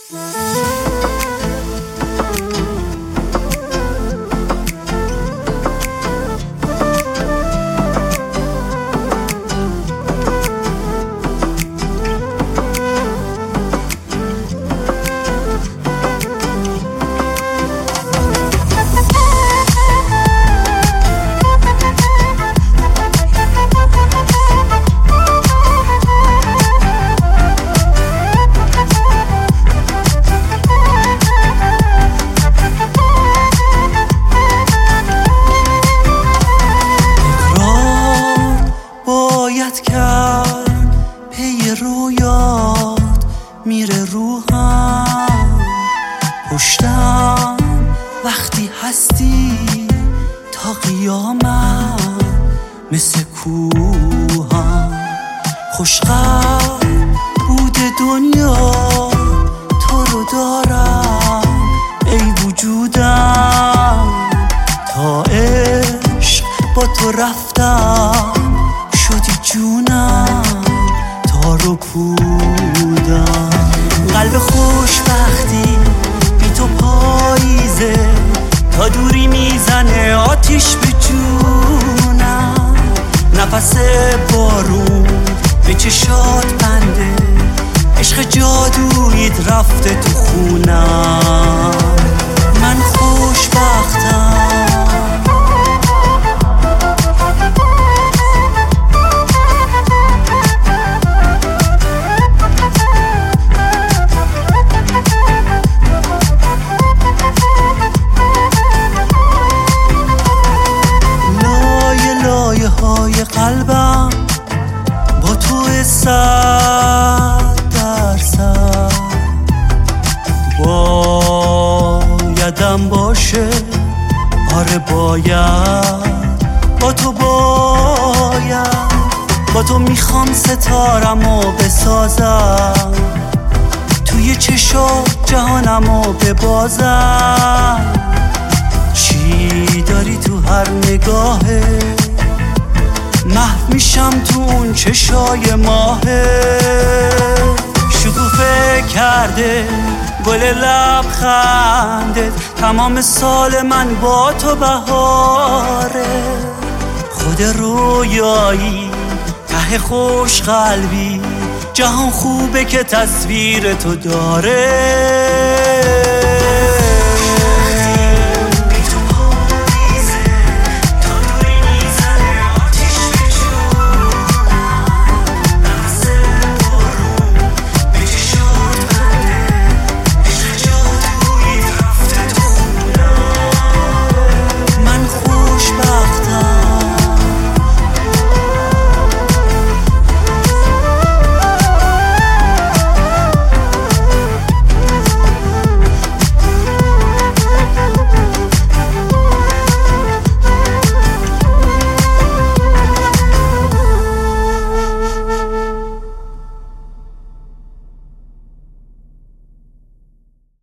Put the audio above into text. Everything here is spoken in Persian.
رویات میره روحم، پشتم وقتی هستی تا قیامت، مثل کوهم خوشقدر بوده دنیا تو رو دارم ای وجودم، تا عشق با تو رفتم شدی جونم رو پودم. قلب خوشبختی بی تو پاییزه، تا دوری میزنه آتیش به جونم، نفس بارون به چشات بنده، عشق جادویت رفته تو خونم، من خوشبختم. قلبم با تو 100% بایدم باشه، آره باید با تو، با تو میخوام ستارمو بسازم، توی چشات جهانمو ببازم، چی داری تو هر نگاهه، محو میشم تو اون چشای ماهه، شکوفه کرده گل لبخندت، تمام سال من با تو بهاره، خود رویایی ته خوش قلبی، جهان خوبه که تصویر تو داره.